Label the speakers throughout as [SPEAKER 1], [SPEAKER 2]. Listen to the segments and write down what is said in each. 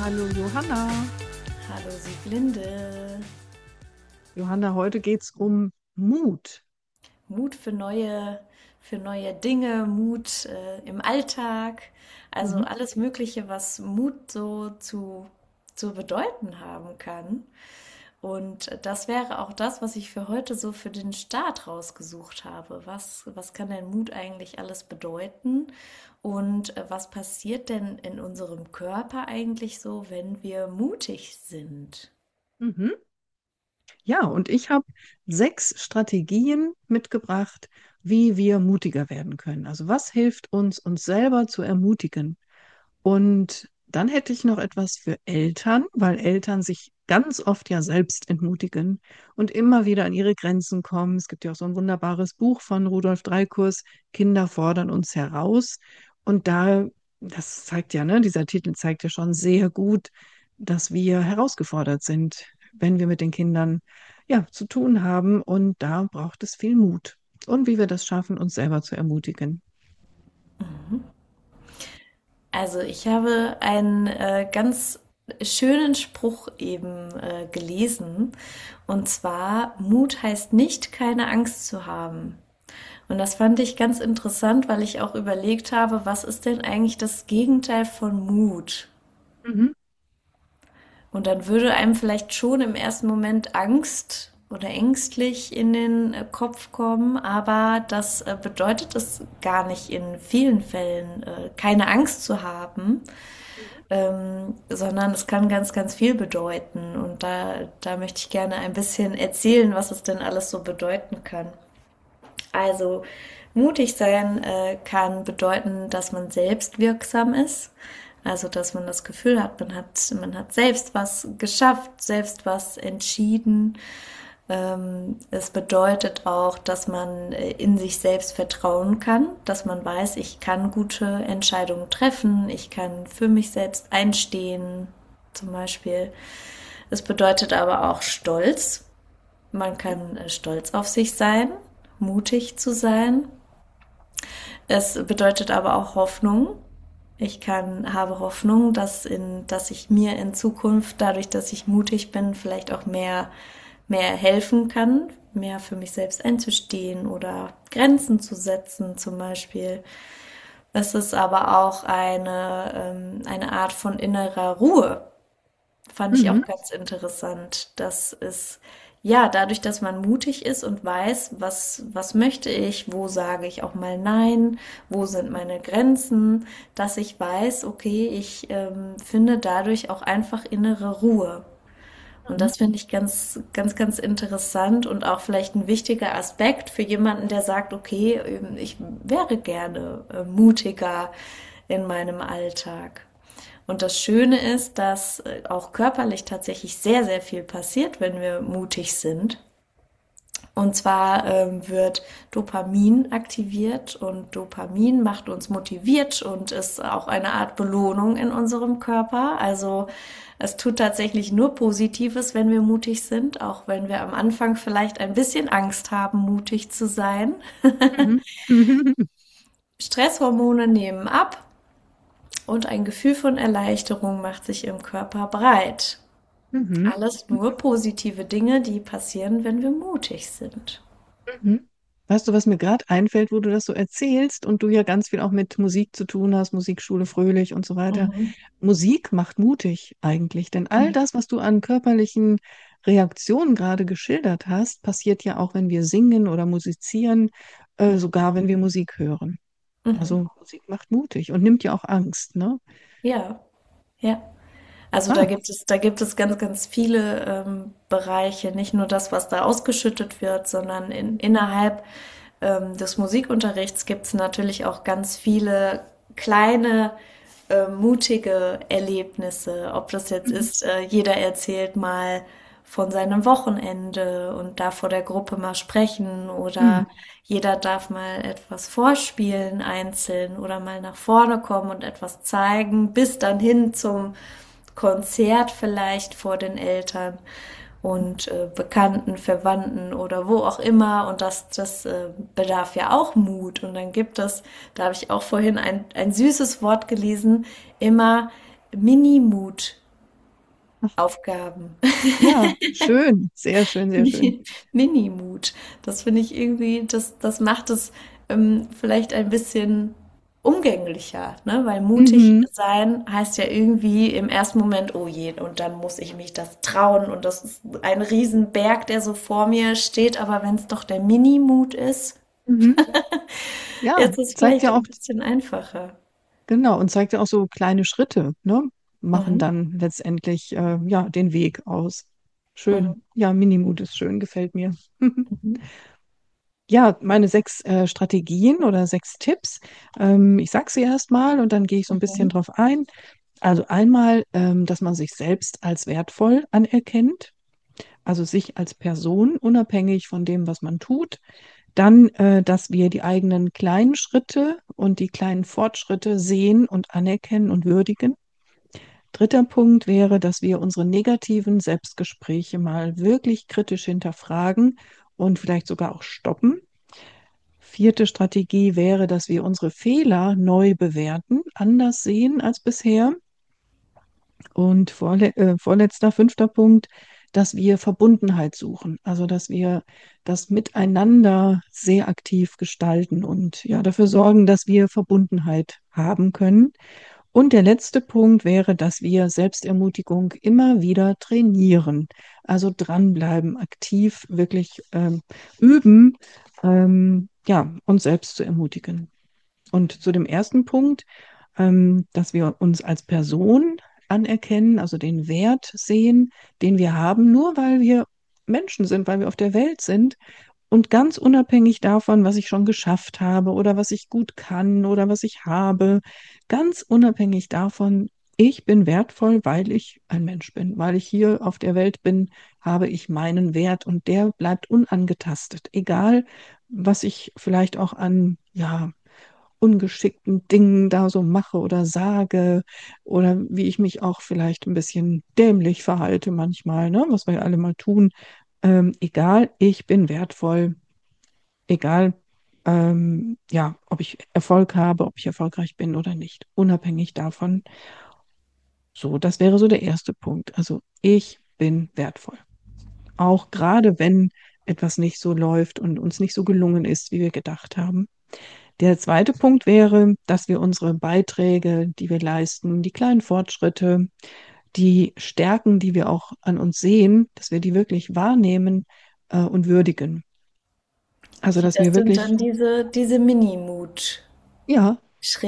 [SPEAKER 1] Hallo Johanna.
[SPEAKER 2] Hallo Sieglinde.
[SPEAKER 1] Johanna, heute geht's um Mut.
[SPEAKER 2] Mut für neue Dinge, Mut im Alltag, also
[SPEAKER 1] Mhm.
[SPEAKER 2] alles Mögliche, was Mut zu bedeuten haben kann. Und das wäre auch das, was ich für heute so für den Start rausgesucht habe. Was kann denn Mut eigentlich alles bedeuten? Und was passiert denn in unserem Körper eigentlich so, wenn wir mutig sind?
[SPEAKER 1] Mhm. Ja, und ich habe 6 Strategien mitgebracht, wie wir mutiger werden können. Also was hilft uns, uns selber zu ermutigen? Und dann hätte ich noch etwas für Eltern, weil Eltern sich ganz oft ja selbst entmutigen und immer wieder an ihre Grenzen kommen. Es gibt ja auch so ein wunderbares Buch von Rudolf Dreikurs, Kinder fordern uns heraus. Und das zeigt ja, ne, dieser Titel zeigt ja schon sehr gut, dass wir herausgefordert sind, wenn wir mit den Kindern ja zu tun haben. Und da braucht es viel Mut. Und wie wir das schaffen, uns selber zu ermutigen.
[SPEAKER 2] Also ich habe einen ganz schönen Spruch eben gelesen. Und zwar, Mut heißt nicht, keine Angst zu haben. Und das fand ich ganz interessant, weil ich auch überlegt habe, was ist denn eigentlich das Gegenteil von Mut?
[SPEAKER 1] Mhm.
[SPEAKER 2] Und dann würde einem vielleicht schon im ersten Moment Angst oder ängstlich in den Kopf kommen, aber das bedeutet es gar nicht in vielen Fällen, keine Angst zu haben, sondern es kann ganz, ganz viel bedeuten. Und da möchte ich gerne ein bisschen erzählen, was es denn alles so bedeuten kann. Also mutig sein kann bedeuten, dass man selbst wirksam ist. Also, dass man das Gefühl hat, man hat selbst was geschafft, selbst was entschieden. Es bedeutet auch, dass man in sich selbst vertrauen kann, dass man weiß, ich kann gute Entscheidungen treffen, ich kann für mich selbst einstehen, zum Beispiel. Es bedeutet aber auch Stolz. Man kann stolz auf sich sein, mutig zu sein. Es bedeutet aber auch Hoffnung. Habe Hoffnung, dass ich mir in Zukunft, dadurch, dass ich mutig bin, vielleicht auch mehr helfen kann, mehr für mich selbst einzustehen oder Grenzen zu setzen, zum Beispiel. Es ist aber auch eine Art von innerer Ruhe, fand ich
[SPEAKER 1] Mhm.
[SPEAKER 2] auch ganz interessant. Das ist, ja, dadurch, dass man mutig ist und weiß, was möchte ich, wo sage ich auch mal Nein, wo sind meine Grenzen, dass ich weiß, okay, ich finde dadurch auch einfach innere Ruhe. Und
[SPEAKER 1] Mhm.
[SPEAKER 2] das finde ich ganz, ganz, ganz interessant und auch vielleicht ein wichtiger Aspekt für jemanden, der sagt, okay, ich wäre gerne mutiger in meinem Alltag. Und das Schöne ist, dass auch körperlich tatsächlich sehr, sehr viel passiert, wenn wir mutig sind. Und zwar wird Dopamin aktiviert und Dopamin macht uns motiviert und ist auch eine Art Belohnung in unserem Körper. Also es tut tatsächlich nur Positives, wenn wir mutig sind, auch wenn wir am Anfang vielleicht ein bisschen Angst haben, mutig zu sein.
[SPEAKER 1] Mhm. Mhm.
[SPEAKER 2] Stresshormone nehmen ab und ein Gefühl von Erleichterung macht sich im Körper breit.
[SPEAKER 1] Mhm.
[SPEAKER 2] Alles nur positive Dinge, die passieren, wenn wir mutig sind.
[SPEAKER 1] Mhm. Weißt du, was mir gerade einfällt, wo du das so erzählst und du ja ganz viel auch mit Musik zu tun hast, Musikschule Fröhlich und so weiter.
[SPEAKER 2] Mhm.
[SPEAKER 1] Musik macht mutig eigentlich, denn all das, was du an körperlichen Reaktionen gerade geschildert hast, passiert ja auch, wenn wir singen oder musizieren, sogar wenn wir Musik hören.
[SPEAKER 2] Mhm.
[SPEAKER 1] Also Musik macht mutig und nimmt ja auch Angst, ne?
[SPEAKER 2] Ja, ja. Also
[SPEAKER 1] Ah,
[SPEAKER 2] da gibt es ganz, ganz viele Bereiche, nicht nur das, was da ausgeschüttet wird, sondern innerhalb des Musikunterrichts gibt es natürlich auch ganz viele kleine, mutige Erlebnisse. Ob das jetzt
[SPEAKER 1] mhm.
[SPEAKER 2] ist, jeder erzählt mal von seinem Wochenende und darf vor der Gruppe mal sprechen oder
[SPEAKER 1] Mhm.
[SPEAKER 2] jeder darf mal etwas vorspielen einzeln oder mal nach vorne kommen und etwas zeigen, bis dann hin zum Konzert vielleicht vor den Eltern und Bekannten, Verwandten oder wo auch immer. Und das bedarf ja auch Mut. Und dann gibt es, da habe ich auch vorhin ein süßes Wort gelesen, immer Mini-Mut. Aufgaben.
[SPEAKER 1] Ja, schön, sehr schön, sehr schön.
[SPEAKER 2] Mini-Mut. Das finde ich irgendwie, das macht es vielleicht ein bisschen umgänglicher, ne? Weil mutig
[SPEAKER 1] Mhm,
[SPEAKER 2] sein heißt ja irgendwie im ersten Moment, oh je, und dann muss ich mich das trauen und das ist ein Riesenberg, der so vor mir steht, aber wenn es doch der Mini-Mut ist,
[SPEAKER 1] mhm. Ja,
[SPEAKER 2] ist es
[SPEAKER 1] zeigt
[SPEAKER 2] vielleicht
[SPEAKER 1] ja auch,
[SPEAKER 2] ein bisschen einfacher.
[SPEAKER 1] genau, und zeigt ja auch so kleine Schritte, ne? Machen
[SPEAKER 2] Mhm.
[SPEAKER 1] dann letztendlich ja den Weg aus.
[SPEAKER 2] Mhm.
[SPEAKER 1] Schön. Ja, Minimut ist schön, gefällt mir.
[SPEAKER 2] Mhm.
[SPEAKER 1] Ja, meine 6 Strategien oder 6 Tipps. Ich sage sie erst mal und dann gehe ich so ein bisschen
[SPEAKER 2] Mhm.
[SPEAKER 1] drauf ein. Also einmal, dass man sich selbst als wertvoll anerkennt, also sich als Person, unabhängig von dem, was man tut. Dann, dass wir die eigenen kleinen Schritte und die kleinen Fortschritte sehen und anerkennen und würdigen. Dritter Punkt wäre, dass wir unsere negativen Selbstgespräche mal wirklich kritisch hinterfragen und vielleicht sogar auch stoppen. Vierte Strategie wäre, dass wir unsere Fehler neu bewerten, anders sehen als bisher. Und vorletzter, fünfter Punkt, dass wir Verbundenheit suchen, also dass wir das Miteinander sehr aktiv gestalten und ja dafür sorgen, dass wir Verbundenheit haben können. Und der letzte Punkt wäre, dass wir Selbstermutigung immer wieder trainieren, also dranbleiben, aktiv wirklich üben, ja, uns selbst zu ermutigen. Und zu dem ersten Punkt, dass wir uns als Person anerkennen, also den Wert sehen, den wir haben, nur weil wir Menschen sind, weil wir auf der Welt sind und ganz unabhängig davon, was ich schon geschafft habe oder was ich gut kann oder was ich habe, ganz unabhängig davon, ich bin wertvoll, weil ich ein Mensch bin, weil ich hier auf der Welt bin, habe ich meinen Wert und der bleibt unangetastet, egal was ich vielleicht auch an, ja, ungeschickten Dingen da so mache oder sage oder wie ich mich auch vielleicht ein bisschen dämlich verhalte manchmal, ne, was wir ja alle mal tun. Egal, ich bin wertvoll, egal, ja, ob ich Erfolg habe, ob ich erfolgreich bin oder nicht, unabhängig davon. So, das wäre so der erste Punkt. Also ich bin wertvoll. Auch gerade wenn etwas nicht so läuft und uns nicht so gelungen ist, wie wir gedacht haben. Der zweite Punkt wäre, dass wir unsere Beiträge, die wir leisten, die kleinen Fortschritte, die Stärken, die wir auch an uns sehen, dass wir die wirklich wahrnehmen, und würdigen. Also,
[SPEAKER 2] Okay,
[SPEAKER 1] dass
[SPEAKER 2] das
[SPEAKER 1] wir
[SPEAKER 2] sind
[SPEAKER 1] wirklich,
[SPEAKER 2] dann diese Mini-Mut-Schritte.
[SPEAKER 1] ja,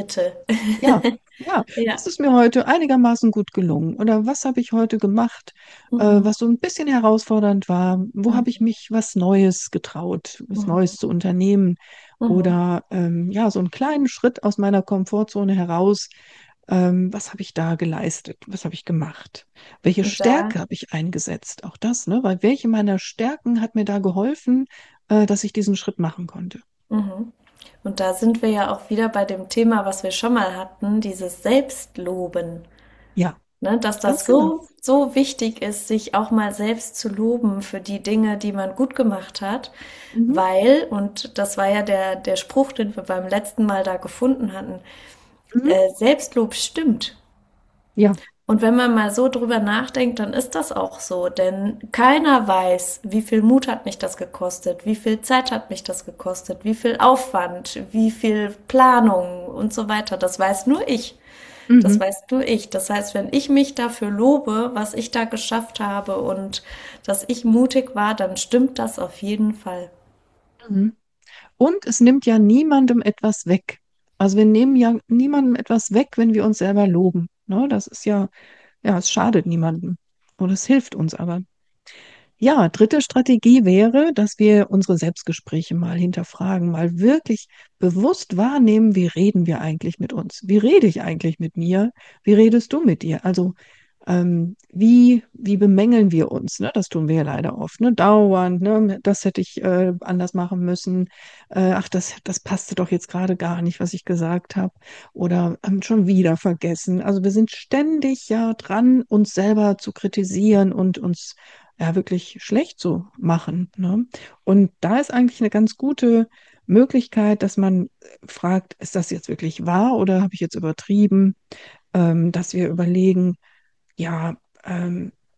[SPEAKER 1] ja, ja,
[SPEAKER 2] Ja.
[SPEAKER 1] was ist mir heute einigermaßen gut gelungen? Oder was habe ich heute gemacht,
[SPEAKER 2] Mhm.
[SPEAKER 1] was so ein bisschen herausfordernd war? Wo habe ich
[SPEAKER 2] Mhm.
[SPEAKER 1] mich was Neues getraut, was
[SPEAKER 2] Mhm.
[SPEAKER 1] Neues zu unternehmen?
[SPEAKER 2] Mhm.
[SPEAKER 1] Oder ja, so einen kleinen Schritt aus meiner Komfortzone heraus. Was habe ich da geleistet? Was habe ich gemacht? Welche
[SPEAKER 2] Und da,
[SPEAKER 1] Stärke habe ich eingesetzt? Auch das, ne? Weil welche meiner Stärken hat mir da geholfen, dass ich diesen Schritt machen konnte?
[SPEAKER 2] mhm. Und da sind wir ja auch wieder bei dem Thema, was wir schon mal hatten, dieses Selbstloben.
[SPEAKER 1] Ja,
[SPEAKER 2] Ne? Dass
[SPEAKER 1] ganz
[SPEAKER 2] das
[SPEAKER 1] genau.
[SPEAKER 2] so wichtig ist, sich auch mal selbst zu loben für die Dinge, die man gut gemacht hat.
[SPEAKER 1] Mhm.
[SPEAKER 2] Weil, und das war ja der Spruch, den wir beim letzten Mal da gefunden hatten,
[SPEAKER 1] Mhm.
[SPEAKER 2] Selbstlob stimmt.
[SPEAKER 1] Ja.
[SPEAKER 2] Und wenn man mal so drüber nachdenkt, dann ist das auch so. Denn keiner weiß, wie viel Mut hat mich das gekostet, wie viel Zeit hat mich das gekostet, wie viel Aufwand, wie viel Planung und so weiter. Das weiß nur ich. Das
[SPEAKER 1] Mhm.
[SPEAKER 2] weißt nur ich. Das heißt, wenn ich mich dafür lobe, was ich da geschafft habe und dass ich mutig war, dann stimmt das auf jeden Fall.
[SPEAKER 1] Mhm. Und es nimmt ja niemandem etwas weg. Also wir nehmen ja niemandem etwas weg, wenn wir uns selber loben. Ne? Das ist ja, ja, es schadet niemandem. Und es hilft uns aber. Ja, dritte Strategie wäre, dass wir unsere Selbstgespräche mal hinterfragen, mal wirklich bewusst wahrnehmen, wie reden wir eigentlich mit uns? Wie rede ich eigentlich mit mir? Wie redest du mit dir? Also, wie bemängeln wir uns? Ne? Das tun wir ja leider oft, ne? Dauernd, ne? Das hätte ich anders machen müssen. Ach, das passte doch jetzt gerade gar nicht, was ich gesagt habe. Oder haben schon wieder vergessen. Also wir sind ständig ja dran, uns selber zu kritisieren und uns ja wirklich schlecht zu machen. Ne? Und da ist eigentlich eine ganz gute Möglichkeit, dass man fragt, ist das jetzt wirklich wahr oder habe ich jetzt übertrieben? Dass wir überlegen, ja,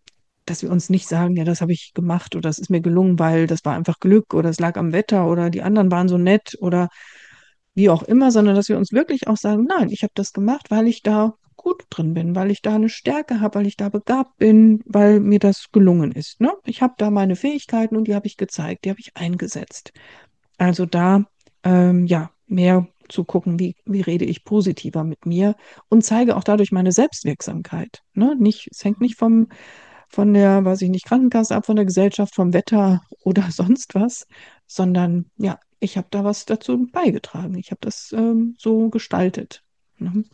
[SPEAKER 1] dass wir uns nicht sagen, ja, das habe ich gemacht oder das ist mir gelungen, weil das war einfach Glück oder es lag am Wetter oder die anderen waren so nett oder wie auch immer, sondern dass wir uns wirklich auch sagen, nein, ich habe das gemacht, weil ich da gut drin bin, weil ich da eine Stärke habe, weil ich da begabt bin, weil mir das gelungen ist. Ne? Ich habe da meine Fähigkeiten und die habe ich gezeigt, die habe ich eingesetzt. Also da ja mehr zu gucken, wie rede ich positiver mit mir und zeige auch dadurch meine Selbstwirksamkeit. Ne? Nicht, es hängt nicht von der, weiß ich nicht, Krankenkasse ab, von der Gesellschaft, vom Wetter oder sonst was, sondern ja, ich habe da was dazu beigetragen. Ich habe das so gestaltet. Ne?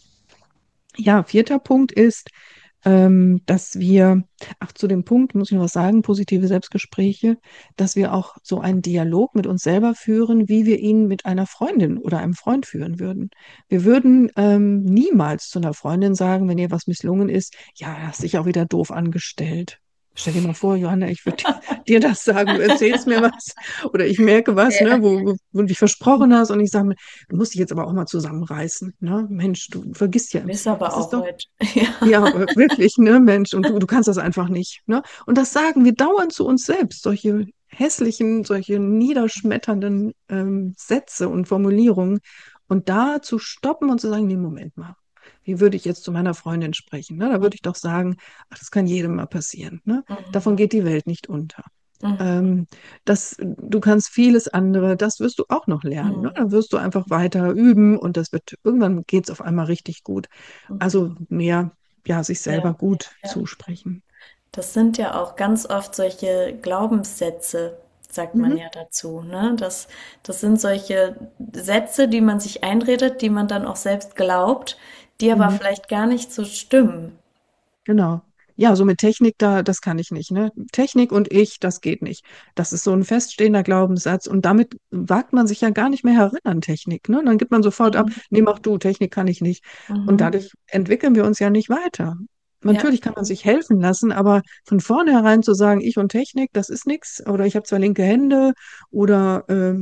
[SPEAKER 1] Ja, vierter Punkt ist, dass wir, ach, zu dem Punkt muss ich noch was sagen, positive Selbstgespräche, dass wir auch so einen Dialog mit uns selber führen, wie wir ihn mit einer Freundin oder einem Freund führen würden. Wir würden niemals zu einer Freundin sagen, wenn ihr was misslungen ist, ja, hast dich auch wieder doof angestellt. Stell dir mal vor, Johanna, ich würde dir das sagen, du erzählst mir was oder ich merke was, ne,
[SPEAKER 2] Ja.
[SPEAKER 1] wo du dich versprochen hast und ich sage mir, du musst dich jetzt aber auch mal zusammenreißen, ne? Mensch, du vergisst ja,
[SPEAKER 2] Ist aber
[SPEAKER 1] das ist
[SPEAKER 2] auch
[SPEAKER 1] doch
[SPEAKER 2] heute. Ja.
[SPEAKER 1] ja, wirklich, ne, Mensch, und du kannst das einfach nicht, ne? Und das sagen wir dauernd zu uns selbst, solche hässlichen, solche niederschmetternden Sätze und Formulierungen. Und da zu stoppen und zu sagen, nee, Moment mal, wie würde ich jetzt zu meiner Freundin sprechen? Ne? Da würde ich doch sagen, ach, das kann jedem mal passieren, ne? Davon
[SPEAKER 2] Mhm.
[SPEAKER 1] geht die Welt nicht unter.
[SPEAKER 2] Mhm.
[SPEAKER 1] Ähm, du kannst vieles andere, das wirst du auch noch lernen. Ne?
[SPEAKER 2] Mhm.
[SPEAKER 1] Da wirst du einfach weiter üben und das wird, irgendwann geht es auf einmal richtig gut.
[SPEAKER 2] Mhm.
[SPEAKER 1] Also mehr, ja, sich selber
[SPEAKER 2] Ja,
[SPEAKER 1] gut
[SPEAKER 2] ja.
[SPEAKER 1] zusprechen.
[SPEAKER 2] Das sind ja auch ganz oft solche Glaubenssätze, sagt man
[SPEAKER 1] Mhm.
[SPEAKER 2] ja dazu, ne? Das sind solche Sätze, die man sich einredet, die man dann auch selbst glaubt, die aber
[SPEAKER 1] Mhm.
[SPEAKER 2] vielleicht gar nicht so stimmen.
[SPEAKER 1] Genau. Ja, so mit Technik, das kann ich nicht, ne? Technik und ich, das geht nicht. Das ist so ein feststehender Glaubenssatz und damit wagt man sich ja gar nicht mehr heran an Technik, ne? Dann gibt man sofort ab,
[SPEAKER 2] Mhm.
[SPEAKER 1] nee, mach du, Technik kann ich nicht. Und
[SPEAKER 2] Mhm.
[SPEAKER 1] dadurch entwickeln wir uns ja nicht weiter.
[SPEAKER 2] Ja.
[SPEAKER 1] Natürlich kann man sich helfen lassen, aber von vornherein zu sagen, ich und Technik, das ist nichts, oder ich habe zwar linke Hände oder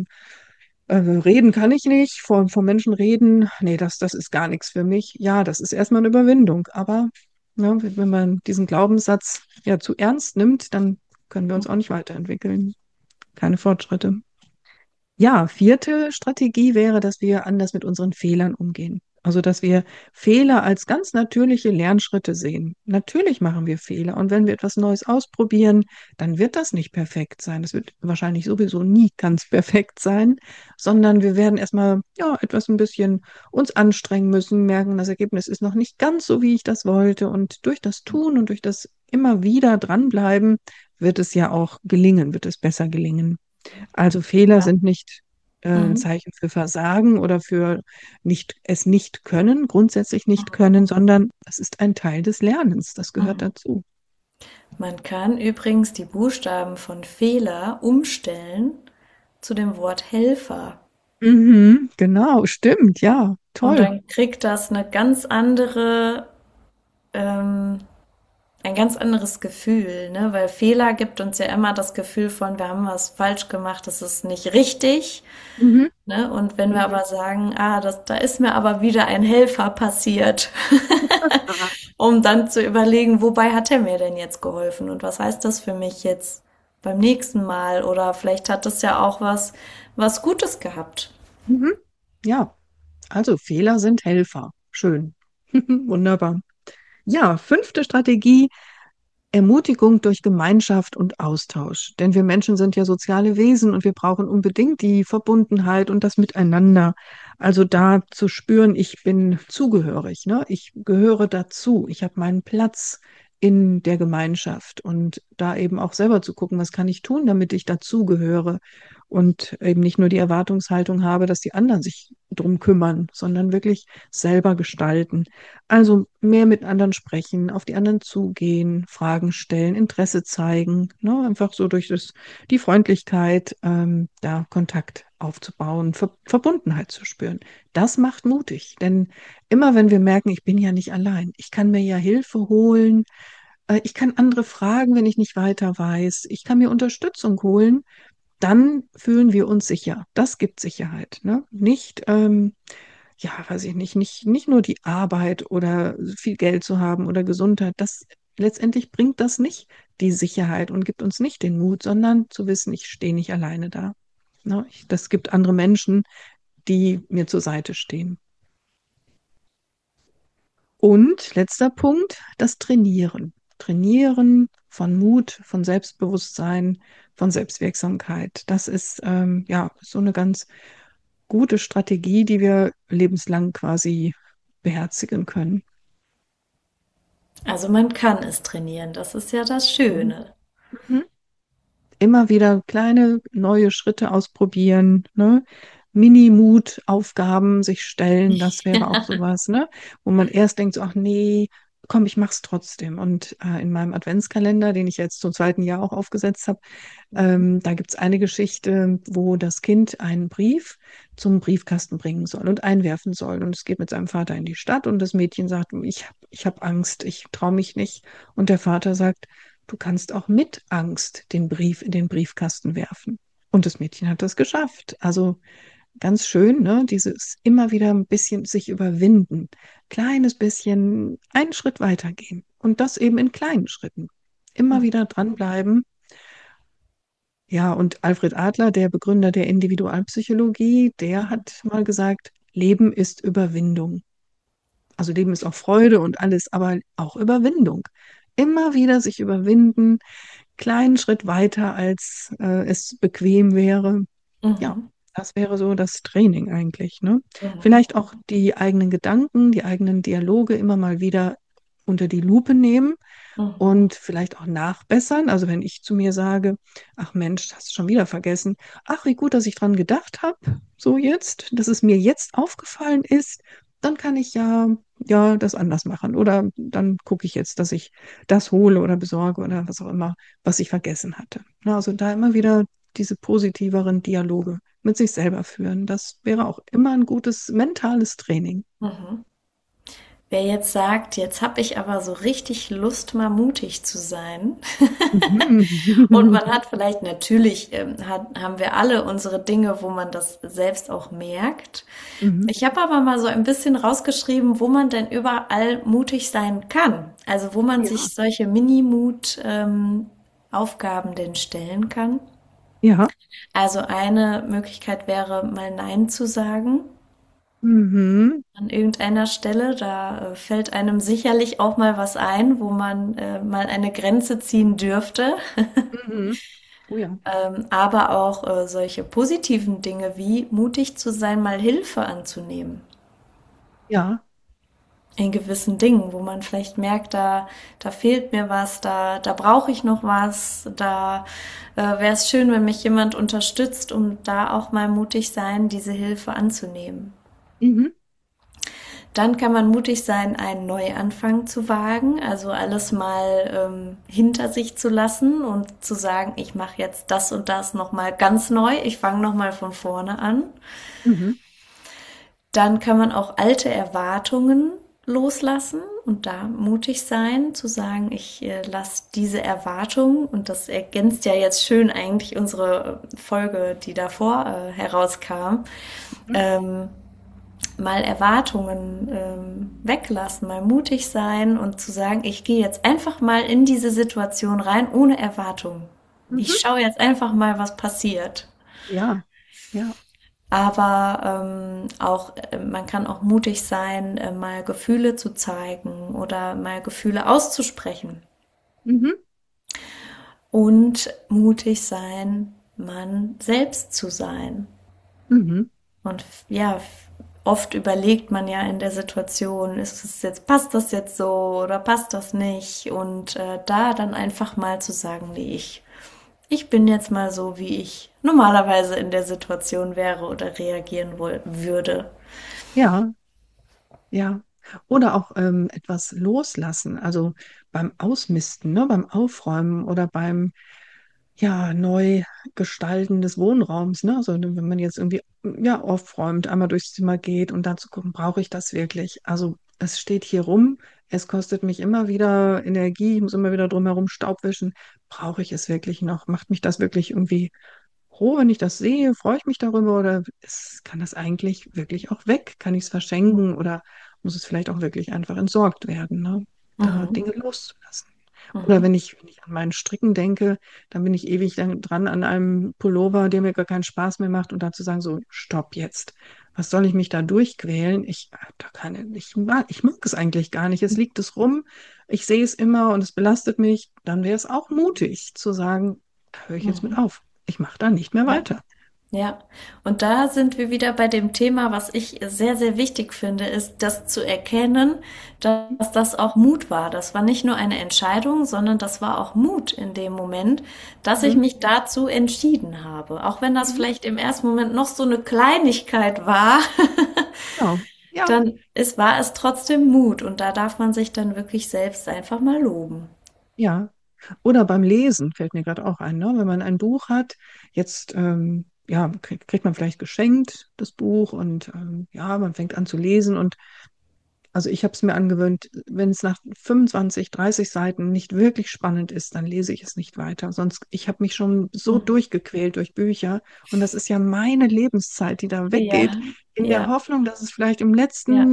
[SPEAKER 1] reden kann ich nicht, vor Menschen reden, nee, das ist gar nichts für mich. Ja, das ist erstmal eine Überwindung, aber ne, wenn man diesen Glaubenssatz ja zu ernst nimmt, dann können wir uns auch nicht weiterentwickeln. Keine Fortschritte. Ja, vierte Strategie wäre, dass wir anders mit unseren Fehlern umgehen. Also, dass wir Fehler als ganz natürliche Lernschritte sehen. Natürlich machen wir Fehler. Und wenn wir etwas Neues ausprobieren, dann wird das nicht perfekt sein. Das wird wahrscheinlich sowieso nie ganz perfekt sein, sondern wir werden erstmal, ja, etwas ein bisschen uns anstrengen müssen, merken, das Ergebnis ist noch nicht ganz so, wie ich das wollte. Und durch das Tun und durch das immer wieder dranbleiben, wird es ja auch gelingen, wird es besser gelingen. Also Fehler
[SPEAKER 2] Ja.
[SPEAKER 1] sind nicht ein
[SPEAKER 2] Mhm.
[SPEAKER 1] Zeichen für Versagen oder für es nicht können, grundsätzlich nicht können, sondern es ist ein Teil des Lernens. Das gehört
[SPEAKER 2] Mhm.
[SPEAKER 1] dazu.
[SPEAKER 2] Man kann übrigens die Buchstaben von Fehler umstellen zu dem Wort Helfer.
[SPEAKER 1] Mhm, genau, stimmt, ja,
[SPEAKER 2] Und
[SPEAKER 1] toll.
[SPEAKER 2] dann kriegt das eine ganz andere, ähm, ein ganz anderes Gefühl, ne? Weil Fehler gibt uns ja immer das Gefühl von, wir haben was falsch gemacht, das ist nicht richtig,
[SPEAKER 1] Mhm.
[SPEAKER 2] ne? Und wenn wir
[SPEAKER 1] Mhm.
[SPEAKER 2] aber sagen, da ist mir aber wieder ein Helfer passiert, um dann zu überlegen, wobei hat er mir denn jetzt geholfen und was heißt das für mich jetzt beim nächsten Mal? Oder vielleicht hat es ja auch was Gutes gehabt.
[SPEAKER 1] Mhm. Ja, also Fehler sind Helfer. Schön. Wunderbar. Ja, fünfte Strategie. Ermutigung durch Gemeinschaft und Austausch. Denn wir Menschen sind ja soziale Wesen und wir brauchen unbedingt die Verbundenheit und das Miteinander. Also da zu spüren, ich bin zugehörig, ne? Ich gehöre dazu. Ich habe meinen Platz in der Gemeinschaft und da eben auch selber zu gucken, was kann ich tun, damit ich dazugehöre und eben nicht nur die Erwartungshaltung habe, dass die anderen sich drum kümmern, sondern wirklich selber gestalten. Also mehr mit anderen sprechen, auf die anderen zugehen, Fragen stellen, Interesse zeigen, ne? Einfach so durch die Freundlichkeit, da Kontakt aufzubauen, Verbundenheit zu spüren. Das macht mutig, denn immer wenn wir merken, ich bin ja nicht allein, ich kann mir ja Hilfe holen, ich kann andere fragen, wenn ich nicht weiter weiß, ich kann mir Unterstützung holen, dann fühlen wir uns sicher. Das gibt Sicherheit, ne? Nicht ja, weiß ich nicht, nicht nur die Arbeit oder viel Geld zu haben oder Gesundheit, das letztendlich bringt das nicht die Sicherheit und gibt uns nicht den Mut, sondern zu wissen, ich stehe nicht alleine da. Ne? Das gibt andere Menschen, die mir zur Seite stehen. Und letzter Punkt, das Trainieren. Trainieren von Mut, von Selbstbewusstsein, von Selbstwirksamkeit. Das ist ja so eine ganz gute Strategie, die wir lebenslang quasi beherzigen können.
[SPEAKER 2] Also man kann es trainieren, das ist ja das Schöne.
[SPEAKER 1] Mhm. Immer wieder kleine neue Schritte ausprobieren, ne? Mini-Mut-Aufgaben sich stellen, das wäre auch sowas, ne? Wo man erst denkt, so, ach nee, komm, ich mach's trotzdem. Und in meinem Adventskalender, den ich jetzt zum zweiten Jahr auch aufgesetzt habe, da gibt's eine Geschichte, wo das Kind einen Brief zum Briefkasten bringen soll und einwerfen soll. Und es geht mit seinem Vater in die Stadt und das Mädchen sagt, ich hab Angst, ich traue mich nicht. Und der Vater sagt, du kannst auch mit Angst den Brief in den Briefkasten werfen. Und das Mädchen hat das geschafft. Also ganz schön, ne? Dieses immer wieder ein bisschen sich überwinden, kleines bisschen einen Schritt weitergehen und das eben in kleinen Schritten. Immer wieder dranbleiben. Ja, und Alfred Adler, der Begründer der Individualpsychologie, der hat mal gesagt, Leben ist Überwindung. Also Leben ist auch Freude und alles, aber auch Überwindung. Immer wieder sich überwinden, kleinen Schritt weiter, als es bequem wäre. Ja,
[SPEAKER 2] Mhm.
[SPEAKER 1] das wäre so das Training eigentlich, ne?
[SPEAKER 2] Mhm.
[SPEAKER 1] Vielleicht auch die eigenen Gedanken, die eigenen Dialoge immer mal wieder unter die Lupe nehmen
[SPEAKER 2] Mhm.
[SPEAKER 1] und vielleicht auch nachbessern. Also wenn ich zu mir sage, ach Mensch, hast du schon wieder vergessen. Ach, wie gut, dass ich dran gedacht habe, so jetzt, dass es mir jetzt aufgefallen ist, dann kann ich ja das anders machen. Oder dann gucke ich jetzt, dass ich das hole oder besorge oder was auch immer, was ich vergessen hatte. Na, also da immer wieder diese positiveren Dialoge mit sich selber führen. Das wäre auch immer ein gutes mentales Training.
[SPEAKER 2] Mhm. Wer jetzt sagt, jetzt habe ich aber so richtig Lust, mal mutig zu sein. Und
[SPEAKER 1] Mhm.
[SPEAKER 2] man hat vielleicht, natürlich haben wir alle unsere Dinge, wo man das selbst auch merkt.
[SPEAKER 1] Mhm.
[SPEAKER 2] Ich habe aber mal so ein bisschen rausgeschrieben, wo man denn überall mutig sein kann. Also wo man
[SPEAKER 1] Ja,
[SPEAKER 2] sich solche Mini-Mut-Aufgaben denn stellen kann.
[SPEAKER 1] ja.
[SPEAKER 2] Also eine Möglichkeit wäre, mal Nein zu sagen
[SPEAKER 1] Mhm.
[SPEAKER 2] an irgendeiner Stelle. Da fällt einem sicherlich auch mal was ein, wo man mal eine Grenze ziehen dürfte.
[SPEAKER 1] Mhm. Oh ja.
[SPEAKER 2] Aber auch solche positiven Dinge wie mutig zu sein, mal Hilfe anzunehmen
[SPEAKER 1] Ja.
[SPEAKER 2] in gewissen Dingen, wo man vielleicht merkt, da fehlt mir was, da brauche ich noch was, da wäre es schön, wenn mich jemand unterstützt, um da auch mal mutig sein, diese Hilfe anzunehmen.
[SPEAKER 1] Mhm.
[SPEAKER 2] Dann kann man mutig sein, einen Neuanfang zu wagen, also alles mal hinter sich zu lassen und zu sagen, ich mache jetzt das und das nochmal ganz neu, ich fange nochmal von vorne an.
[SPEAKER 1] Mhm.
[SPEAKER 2] Dann kann man auch alte Erwartungen loslassen und da mutig sein, zu sagen, ich lasse diese Erwartung, und das ergänzt ja jetzt schön eigentlich unsere Folge, die davor herauskam,
[SPEAKER 1] Mhm.
[SPEAKER 2] ähm, mal Erwartungen weglassen, mal mutig sein und zu sagen, ich gehe jetzt einfach mal in diese Situation rein ohne Erwartung. Ich
[SPEAKER 1] Mhm.
[SPEAKER 2] schaue jetzt einfach mal, was passiert.
[SPEAKER 1] Ja. Ja.
[SPEAKER 2] Aber auch man kann auch mutig sein, mal Gefühle zu zeigen oder mal Gefühle auszusprechen
[SPEAKER 1] Mhm.
[SPEAKER 2] und mutig sein, man selbst zu sein.
[SPEAKER 1] Mhm.
[SPEAKER 2] Und ja, oft überlegt man ja in der Situation, ist es jetzt, passt das jetzt so oder passt das nicht? Und da dann einfach mal zu sagen, nee, ich bin jetzt mal so, wie ich normalerweise in der Situation wäre oder reagieren würde.
[SPEAKER 1] Ja. Ja. Oder auch etwas loslassen, also beim Ausmisten, ne, beim Aufräumen oder beim ja, Neugestalten des Wohnraums, ne? Also wenn man jetzt irgendwie ja aufräumt, einmal durchs Zimmer geht und dann zu gucken, brauche ich das wirklich? Also es steht hier rum, es kostet mich immer wieder Energie, ich muss immer wieder drumherum Staub wischen. Brauche ich es wirklich noch? Macht mich das wirklich irgendwie froh, wenn ich das sehe? Freue ich mich darüber oder kann das eigentlich wirklich auch weg? Kann ich es verschenken oder muss es vielleicht auch wirklich einfach entsorgt werden, ne? Da
[SPEAKER 2] Mhm.
[SPEAKER 1] Dinge loszulassen. Oder
[SPEAKER 2] Mhm.
[SPEAKER 1] wenn ich an meinen Stricken denke, dann bin ich ewig lang dran an einem Pullover, der mir gar keinen Spaß mehr macht und dann zu sagen, so, stopp jetzt. Was soll ich mich da durchquälen? Ich mag es eigentlich gar nicht. Es liegt es rum. Ich sehe es immer und es belastet mich. Dann wäre es auch mutig zu sagen, da höre ich jetzt mit
[SPEAKER 2] Mhm.
[SPEAKER 1] auf. Ich mache da nicht mehr
[SPEAKER 2] Ja.
[SPEAKER 1] weiter.
[SPEAKER 2] Ja, und da sind wir wieder bei dem Thema, was ich sehr, sehr wichtig finde, ist, das zu erkennen, dass das auch Mut war. Das war nicht nur eine Entscheidung, sondern das war auch Mut in dem Moment, dass ich
[SPEAKER 1] Mhm.
[SPEAKER 2] mich dazu entschieden habe. Auch wenn das
[SPEAKER 1] Mhm.
[SPEAKER 2] vielleicht im ersten Moment noch so eine Kleinigkeit war,
[SPEAKER 1] Genau. Ja,
[SPEAKER 2] war es trotzdem Mut. Und da darf man sich dann wirklich selbst einfach mal loben.
[SPEAKER 1] ja. Oder beim Lesen fällt mir gerade auch ein, ne? Wenn man ein Buch hat, jetzt ja, kriegt man vielleicht geschenkt, das Buch, und ja, man fängt an zu lesen und also ich habe es mir angewöhnt, wenn es nach 25, 30 Seiten nicht wirklich spannend ist, dann lese ich es nicht weiter. Sonst, ich habe mich schon so
[SPEAKER 2] Mhm.
[SPEAKER 1] durchgequält durch Bücher und das ist ja meine Lebenszeit, die da weggeht,
[SPEAKER 2] Ja,
[SPEAKER 1] in der
[SPEAKER 2] ja,
[SPEAKER 1] Hoffnung, dass es vielleicht
[SPEAKER 2] ja.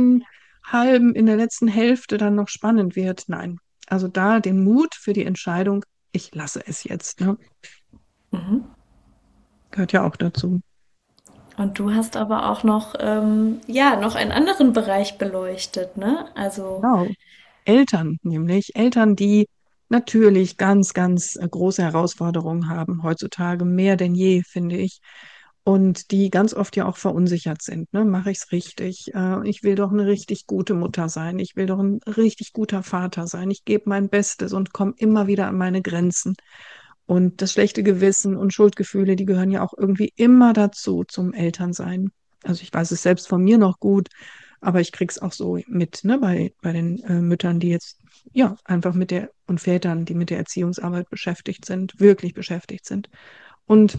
[SPEAKER 1] in der letzten Hälfte dann noch spannend wird. Nein. Also da den Mut für die Entscheidung, ich lasse es jetzt, ne?
[SPEAKER 2] Mhm.
[SPEAKER 1] Gehört ja auch dazu.
[SPEAKER 2] Und du hast aber auch noch, ja, noch einen anderen Bereich beleuchtet, ne? Also,
[SPEAKER 1] Genau. Eltern, nämlich Eltern, die natürlich ganz große Herausforderungen haben heutzutage, mehr denn je, finde ich. Und die ganz oft ja auch verunsichert sind. Ne? Mache ich es richtig? Ich will doch eine richtig gute Mutter sein. Ich will doch ein richtig guter Vater sein. Ich gebe mein Bestes und komme immer wieder an meine Grenzen. Und das schlechte Gewissen und Schuldgefühle, die gehören ja auch irgendwie immer dazu zum Elternsein. Also ich weiß es selbst von mir noch gut, aber ich krieg's auch so mit, ne, bei den Müttern, die jetzt ja einfach mit der und Vätern, die mit der Erziehungsarbeit beschäftigt sind, wirklich beschäftigt sind. Und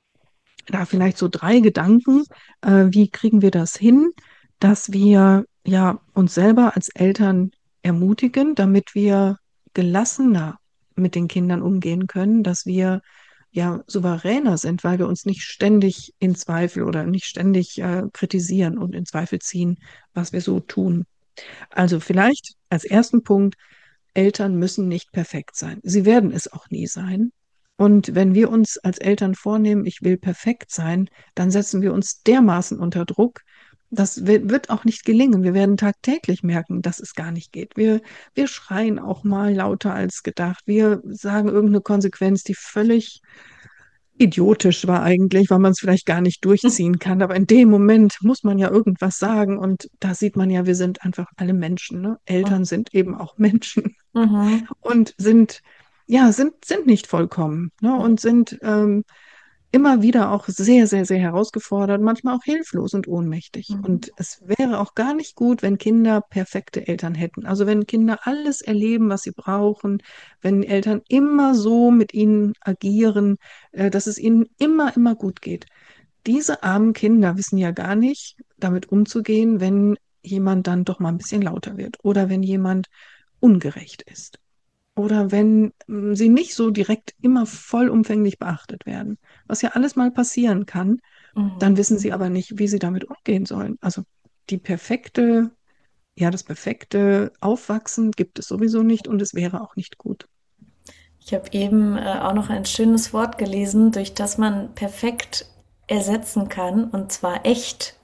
[SPEAKER 1] da vielleicht so drei Gedanken, wie kriegen wir das hin, dass wir ja uns selber als Eltern ermutigen, damit wir gelassener mit den Kindern umgehen können, dass wir ja souveräner sind, weil wir uns nicht ständig in Zweifel oder nicht ständig kritisieren und in Zweifel ziehen, was wir so tun. Also vielleicht als ersten Punkt, Eltern müssen nicht perfekt sein. Sie werden es auch nie sein. Und wenn wir uns als Eltern vornehmen, ich will perfekt sein, dann setzen wir uns dermaßen unter Druck. Wird auch nicht gelingen. Wir werden tagtäglich merken, dass es gar nicht geht. Wir schreien auch mal lauter als gedacht. Wir sagen irgendeine Konsequenz, die völlig idiotisch war eigentlich, weil man es vielleicht gar nicht durchziehen kann. Aber in dem Moment muss man ja irgendwas sagen. Und da sieht man ja, wir sind einfach alle Menschen. Ne? Eltern sind eben auch Menschen
[SPEAKER 2] mhm.
[SPEAKER 1] und sind nicht vollkommen, ne?
[SPEAKER 2] Mhm.
[SPEAKER 1] Und sind immer wieder auch sehr herausgefordert, manchmal auch hilflos und ohnmächtig.
[SPEAKER 2] Mhm.
[SPEAKER 1] Und es wäre auch gar nicht gut, wenn Kinder perfekte Eltern hätten. Also wenn Kinder alles erleben, was sie brauchen, wenn Eltern immer so mit ihnen agieren, dass es ihnen immer gut geht. Diese armen Kinder wissen ja gar nicht, damit umzugehen, wenn jemand dann doch mal ein bisschen lauter wird oder wenn jemand ungerecht ist. Oder wenn sie nicht so direkt immer vollumfänglich beachtet werden, was ja alles mal passieren kann, dann
[SPEAKER 2] Mhm.
[SPEAKER 1] wissen sie aber nicht, wie sie damit umgehen sollen. Also die perfekte, das perfekte Aufwachsen gibt es sowieso nicht und es wäre auch nicht gut.
[SPEAKER 2] Ich habe eben auch noch ein schönes Wort gelesen, durch das man perfekt ersetzen kann, und zwar echt.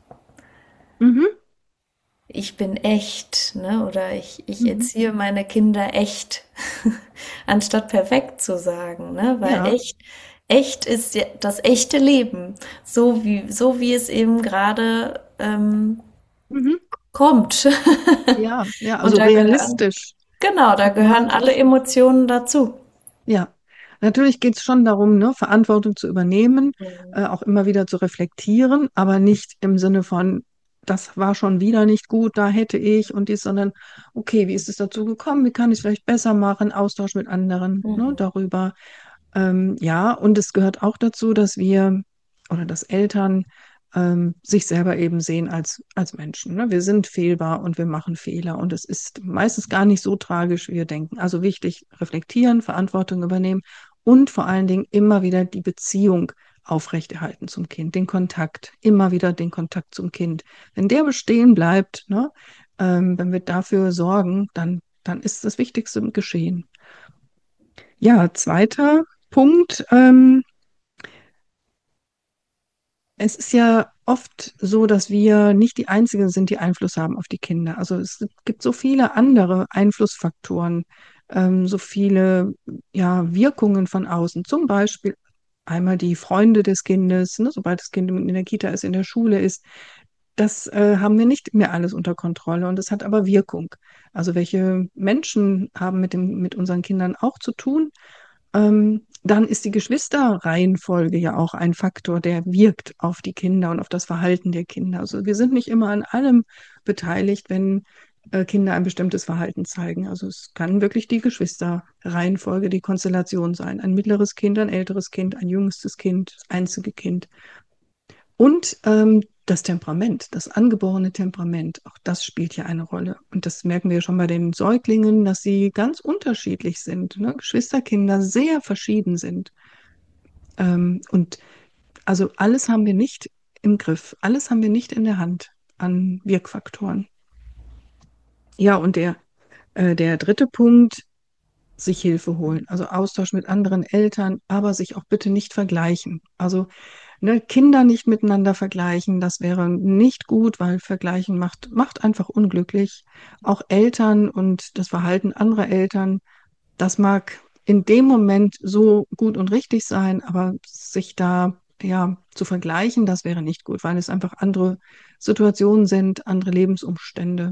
[SPEAKER 1] Mhm.
[SPEAKER 2] Ich bin echt, ne? Oder ich
[SPEAKER 1] Mhm.
[SPEAKER 2] erziehe meine Kinder echt, anstatt perfekt zu sagen, ne? Weil
[SPEAKER 1] Ja.
[SPEAKER 2] echt ist ja das echte Leben, so wie es eben gerade
[SPEAKER 1] Mhm.
[SPEAKER 2] kommt.
[SPEAKER 1] Ja,
[SPEAKER 2] Und
[SPEAKER 1] also realistisch.
[SPEAKER 2] da gehören alle
[SPEAKER 1] Pragmatisch.
[SPEAKER 2] Emotionen dazu.
[SPEAKER 1] Ja, natürlich geht es schon darum, ne, Verantwortung zu übernehmen,
[SPEAKER 2] Mhm.
[SPEAKER 1] auch immer wieder zu reflektieren, aber nicht im Sinne von, das war schon wieder nicht gut, da hätte ich und dies, sondern okay, wie ist es dazu gekommen? Wie kann ich es vielleicht besser machen? Austausch mit anderen, ne,
[SPEAKER 2] Mhm.
[SPEAKER 1] darüber. Ja, und es gehört auch dazu, dass wir oder dass Eltern sich selber eben sehen als Menschen. Ne? Wir sind fehlbar und wir machen Fehler und es ist meistens gar nicht so tragisch, wie wir denken. Also wichtig, reflektieren, Verantwortung übernehmen und vor allen Dingen immer wieder die Beziehung aufrechterhalten zum Kind, den Kontakt, immer wieder den Kontakt zum Kind. Wenn der bestehen bleibt, ne, wenn wir dafür sorgen, dann ist das Wichtigste geschehen. Ja, zweiter Punkt. Es ist ja oft so, dass wir nicht die Einzigen sind, die Einfluss haben auf die Kinder. Also es gibt so viele andere Einflussfaktoren, so viele ja, Wirkungen von außen. Zum Beispiel einmal die Freunde des Kindes, ne, sobald das Kind in der Kita ist, in der Schule ist. Das haben wir nicht mehr alles unter Kontrolle und es hat aber Wirkung. Also welche Menschen haben mit unseren Kindern auch zu tun? Dann ist die Geschwisterreihenfolge ja auch ein Faktor, der wirkt auf die Kinder und auf das Verhalten der Kinder. Also wir sind nicht immer an allem beteiligt, wenn Kinder ein bestimmtes Verhalten zeigen. Also es kann wirklich die Geschwisterreihenfolge, die Konstellation sein. Ein mittleres Kind, ein älteres Kind, ein jüngstes Kind, das einzige Kind. Und das Temperament, das angeborene Temperament, auch das spielt ja eine Rolle. Und das merken wir schon bei den Säuglingen, dass sie ganz unterschiedlich sind, ne? Geschwisterkinder sehr verschieden sind. Und also alles haben wir nicht im Griff, alles haben wir nicht in der Hand an Wirkfaktoren. Ja, und der dritte Punkt, sich Hilfe holen, also Austausch mit anderen Eltern, aber sich auch bitte nicht vergleichen. Also ne, Kinder nicht miteinander vergleichen, das wäre nicht gut, weil Vergleichen macht einfach unglücklich. Auch Eltern und das Verhalten anderer Eltern, das mag in dem Moment so gut und richtig sein, aber sich da ja zu vergleichen, das wäre nicht gut, weil es einfach andere Situationen sind, andere Lebensumstände.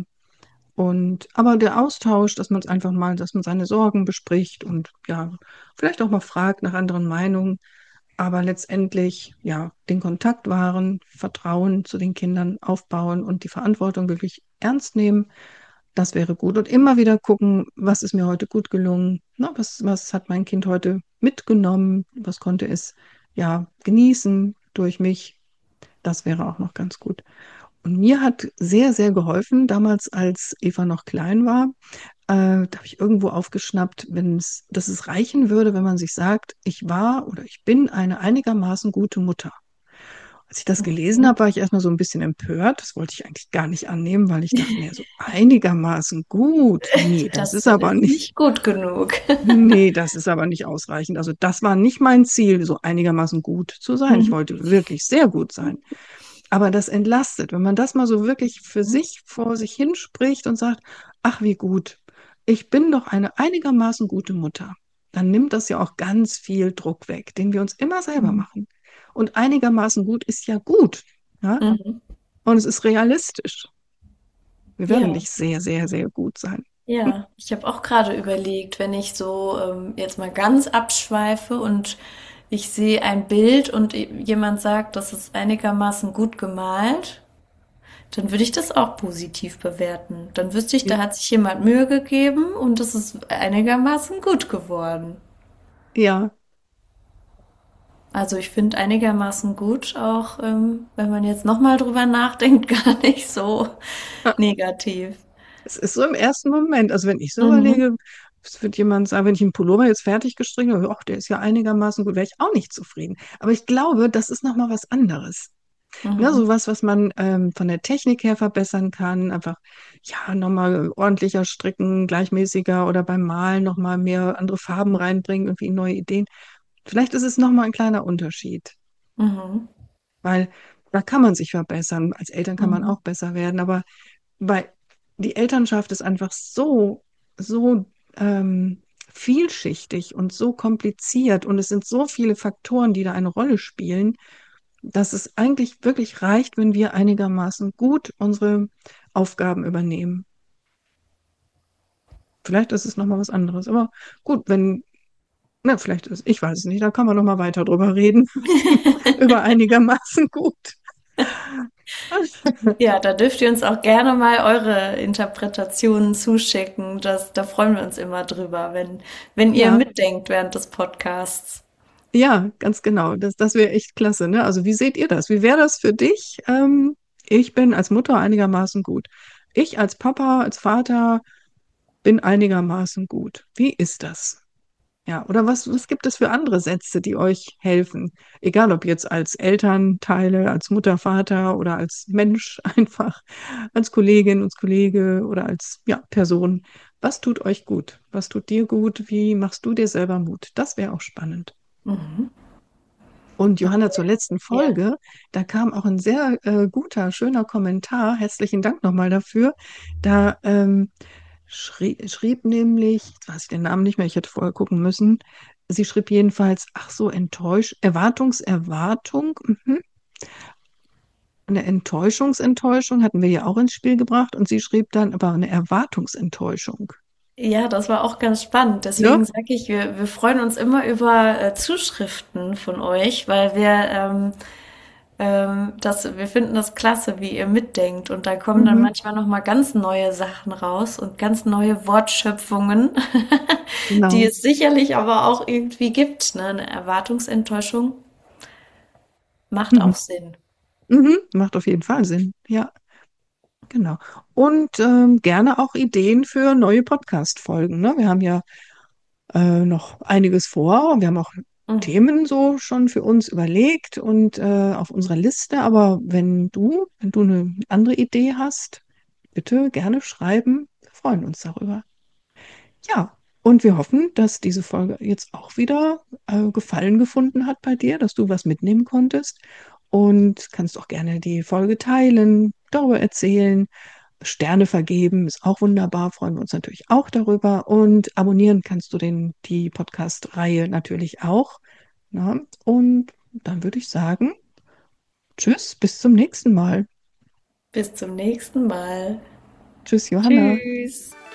[SPEAKER 1] Und aber der Austausch, dass man es einfach mal, dass man seine Sorgen bespricht und ja, vielleicht auch mal fragt nach anderen Meinungen, aber letztendlich ja den Kontakt wahren, Vertrauen zu den Kindern aufbauen und die Verantwortung wirklich ernst nehmen, das wäre gut. Und immer wieder gucken, was ist mir heute gut gelungen, na, was hat mein Kind heute mitgenommen, was konnte es ja genießen durch mich, das wäre auch noch ganz gut. Und mir hat sehr, sehr geholfen, damals, als Eva noch klein war, da habe ich irgendwo aufgeschnappt, dass es reichen würde, wenn man sich sagt, ich war oder ich bin eine einigermaßen gute Mutter. Als ich das gelesen
[SPEAKER 2] Mhm.
[SPEAKER 1] habe, war ich erstmal so ein bisschen empört. Das wollte ich eigentlich gar nicht annehmen, weil ich dachte, nee, so einigermaßen gut. Nee, das
[SPEAKER 2] Das
[SPEAKER 1] ist aber
[SPEAKER 2] ist
[SPEAKER 1] nicht,
[SPEAKER 2] nicht gut genug.
[SPEAKER 1] nee, das ist aber nicht ausreichend. Also das war nicht mein Ziel, so einigermaßen gut zu sein. Ich
[SPEAKER 2] Mhm.
[SPEAKER 1] wollte wirklich sehr gut sein. Aber das entlastet, wenn man das mal so wirklich für sich vor sich hinspricht und sagt, ach wie gut, ich bin doch eine einigermaßen gute Mutter, dann nimmt das ja auch ganz viel Druck weg, den wir uns immer selber
[SPEAKER 2] Mhm.
[SPEAKER 1] machen. Und einigermaßen gut ist ja gut, ja?
[SPEAKER 2] Mhm.
[SPEAKER 1] Und es ist realistisch. Wir werden
[SPEAKER 2] Ja.
[SPEAKER 1] nicht sehr, sehr, sehr gut sein.
[SPEAKER 2] Ja, ich habe auch gerade überlegt, wenn ich so jetzt mal ganz abschweife und ich sehe ein Bild und jemand sagt, das ist einigermaßen gut gemalt, dann würde ich das auch positiv bewerten. Dann wüsste ich, da hat sich jemand Mühe gegeben und es ist einigermaßen gut geworden.
[SPEAKER 1] Ja,
[SPEAKER 2] Also ich finde einigermaßen gut, auch wenn man jetzt nochmal drüber nachdenkt, gar nicht so negativ.
[SPEAKER 1] es ist so im ersten Moment. Also wenn ich so
[SPEAKER 2] Mhm.
[SPEAKER 1] überlege, es wird jemand sagen, wenn ich einen Pullover jetzt fertig gestrickt habe, ach, der ist ja einigermaßen gut, wäre ich auch nicht zufrieden. Aber ich glaube, das ist nochmal was anderes. Ne,
[SPEAKER 2] Mhm.
[SPEAKER 1] sowas, was man von der Technik her verbessern kann, einfach ja nochmal ordentlicher stricken, gleichmäßiger oder beim Malen nochmal mehr andere Farben reinbringen, irgendwie neue Ideen. Vielleicht ist es nochmal ein kleiner Unterschied,
[SPEAKER 2] Mhm.
[SPEAKER 1] weil da kann man sich verbessern. Als Eltern kann man
[SPEAKER 2] Mhm.
[SPEAKER 1] auch besser werden, aber bei die Elternschaft ist einfach so vielschichtig und so kompliziert und es sind so viele Faktoren, die da eine Rolle spielen, dass es eigentlich wirklich reicht, wenn wir einigermaßen gut unsere Aufgaben übernehmen. Vielleicht ist es nochmal was anderes, aber gut, na, vielleicht ist, ich weiß es nicht, da kann man nochmal weiter drüber reden, über einigermaßen gut.
[SPEAKER 2] Ja, da dürft ihr uns auch gerne mal eure Interpretationen zuschicken. Da freuen wir uns immer drüber, wenn ihr
[SPEAKER 1] Ja,
[SPEAKER 2] mitdenkt während des Podcasts.
[SPEAKER 1] ja, ganz genau. Das wäre echt klasse, ne? Also wie seht ihr das? Wie wäre das für dich? Ich bin als Mutter einigermaßen gut. Ich als Papa, als Vater bin einigermaßen gut. Wie ist das? Ja, oder was gibt es für andere Sätze, die euch helfen? Egal ob jetzt als Elternteile, als Mutter, Vater oder als Mensch einfach, als Kollegin, als Kollege oder als ja, Person. Was tut euch gut? Was tut dir gut? Wie machst du dir selber Mut? Das wäre auch spannend.
[SPEAKER 2] Mhm.
[SPEAKER 1] Und Johanna, zur letzten
[SPEAKER 2] Ja.
[SPEAKER 1] Folge, da kam auch ein sehr guter, schöner Kommentar. Herzlichen Dank nochmal dafür. Da schrieb nämlich, jetzt weiß ich den Namen nicht mehr, ich hätte vorher gucken müssen. Sie schrieb jedenfalls, ach so, Erwartung. Mhm. Eine Enttäuschung hatten wir ja auch ins Spiel gebracht und sie schrieb dann aber eine Erwartungsenttäuschung.
[SPEAKER 2] Ja, das war auch ganz spannend.
[SPEAKER 1] Ne?
[SPEAKER 2] Deswegen sage ich, wir freuen uns immer über Zuschriften von euch, weil wir finden das klasse, wie ihr mitdenkt. Und da kommen dann
[SPEAKER 1] Mhm,
[SPEAKER 2] manchmal noch mal ganz neue Sachen raus und ganz neue Wortschöpfungen, die
[SPEAKER 1] genau.
[SPEAKER 2] es sicherlich aber auch irgendwie gibt. Ne? Eine Erwartungsenttäuschung macht
[SPEAKER 1] Mhm.
[SPEAKER 2] auch Sinn.
[SPEAKER 1] Mhm. Macht auf jeden Fall Sinn. Ja, genau. Und gerne auch Ideen für neue Podcast-Folgen. Ne? Wir haben ja noch einiges vor. Wir haben auch
[SPEAKER 2] Mhm.
[SPEAKER 1] Themen so schon für uns überlegt und auf unserer Liste. Aber wenn du eine andere Idee hast, bitte gerne schreiben. Wir freuen uns darüber. Ja, und wir hoffen, dass diese Folge jetzt auch wieder Gefallen gefunden hat bei dir, dass du was mitnehmen konntest. Und kannst auch gerne die Folge teilen, darüber erzählen. Sterne vergeben ist auch wunderbar, freuen wir uns natürlich auch darüber. Und abonnieren kannst du die Podcast-Reihe natürlich auch. Na? Und dann würde ich sagen, tschüss, bis zum nächsten Mal.
[SPEAKER 2] Bis zum nächsten Mal.
[SPEAKER 1] Tschüss, Johanna.
[SPEAKER 2] Tschüss.